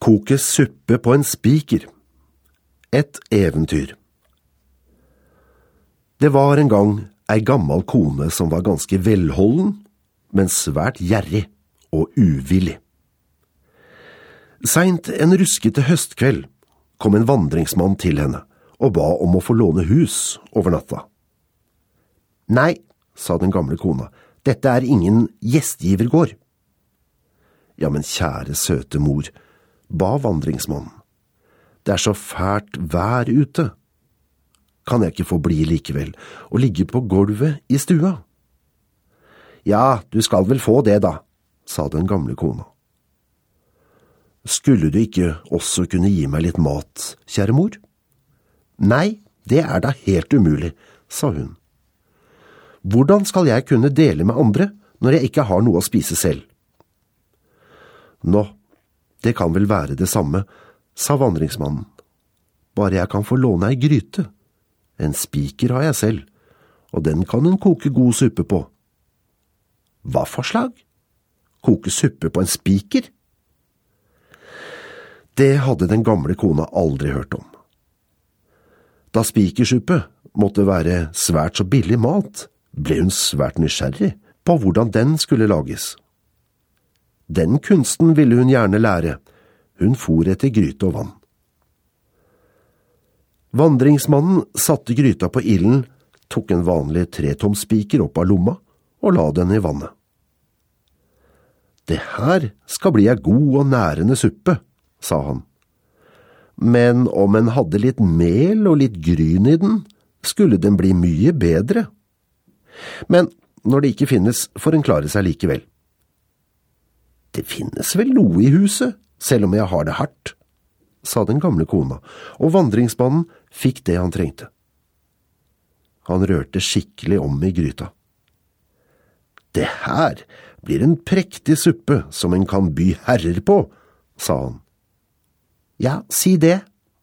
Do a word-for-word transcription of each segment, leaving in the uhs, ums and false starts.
Koke suppe på en spiker. Et eventyr. Det var en gang ei gammel kone som var ganske velholden, men svært gjerrig og uvillig. Seint en ruskete høstkveld kom en vandringsmann til henne og ba om å få låne hus over natta. «Nei», sa den gamle kona, «dette er ingen gjestgivergård». «Ja, men kjære søte mor», ba vandringsmannen, «det er så fælt vær ute. Kan jeg ikke få bli likevel og ligge på gulvet i stua?» «Ja, du skal vel få det da», sa den gamle kona. «Skulle du ikke også kunne gi meg litt mat, kjære mor?» «Nei, det er da helt umulig», sa hun. «Hvordan skal jeg kunne dele med andre når jeg ikke har noe å spise selv?» «Nå, det kan vel være det samme», sa vandringsmannen. «Bare jeg kan få låne ei gryte. En spiker har jeg selv, og den kan hun koke god suppe på.» «Hva for slag? Koke suppe på en spiker?» Det hadde den gamle kona aldri hørt om. Da spikersuppe måtte være svært så billig mat, ble hun svært nysgjerrig på hvordan den skulle lages. Den kunsten ville hun gjerne lære. Hun for etter gryte og vann. Vandringsmannen satte gryta på ilden, tok en vanlig tretomspiker opp av lomma og la den i vannet. «Det her skal bli en god og nærende suppe», sa han. «Men om en hadde litt mel og litt gryn i den, skulle den bli mye bedre. Men når det ikke finnes, får en klare seg likevel.» «Det finnes vel noe i huset, selv om jeg har det hardt», sa den gamle kona, og vandringsmannen fikk det han trengte. Han rørte skikkelig om i gryta. «Det her blir en prektig suppe som en kan by herrer på», sa han. «Ja, si det.»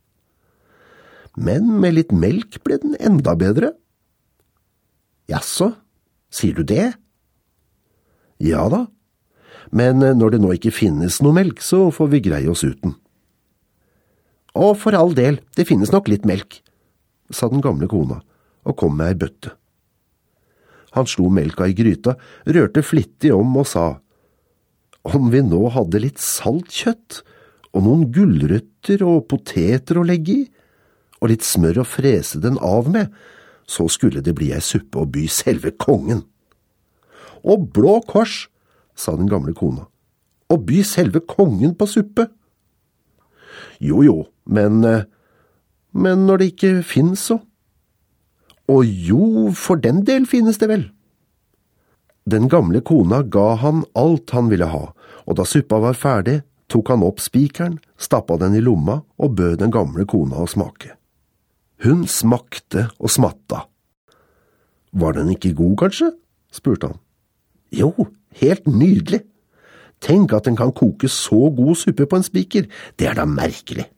«Men med litt melk ble den enda bedre.» «Jaså, sier du det?» «Ja da, men når det nå ikke finnes noe melk, så får vi greie oss uten.» «Å, for all del, det finnes nok litt melk», sa den gamle kona, og kom med ei bøtte. Han slo melka i gryta, rørte flittig om og sa, «Om vi nå hadde litt salt kjøtt, og noen gulrøtter og poteter å legge i, og litt smør å frese den av med, så skulle det bli ei suppe å by selve kongen.» «Og blå kors», sa den gamle kona, «og by selve kongen på suppe.» «Jo, jo, men, men når det ikke finnes så?» «Og jo, for den del finnes det vel.» Den gamle kona ga han alt han ville ha, og da suppa var ferdig, tok han opp spikeren, stappa den i lomma og bød den gamle kona å smake. Hun smakte og smatta. «Var den ikke god, kanskje?» spurte han. «Jo, helt nydelig. Tenk at den kan koke så god suppe på en spiker, det er da merkelig.»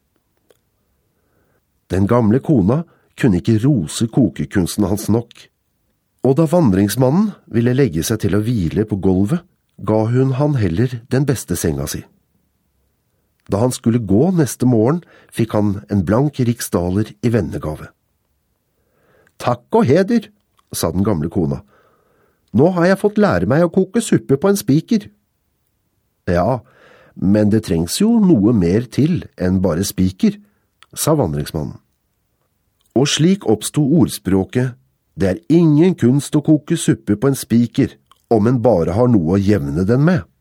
Den gamle kona kunne ikke rose kokekunsten hans nok, og da vandringsmannen ville legge seg til å hvile på gulvet, ga hun han heller den beste senga si. Da han skulle gå neste morgen, fikk han en blank riksdaler i vennegave. «Takk og heder», sa den gamle kona. «Nå har jeg fått lære meg å koke suppe på en spiker.» «Ja, men det trengs jo noe mer til enn bare spiker», sa vandringsmannen. Og slik oppstod ordspråket, «Det er ingen kunst å koke suppe på en spiker, om en bare har noe å jevne den med.»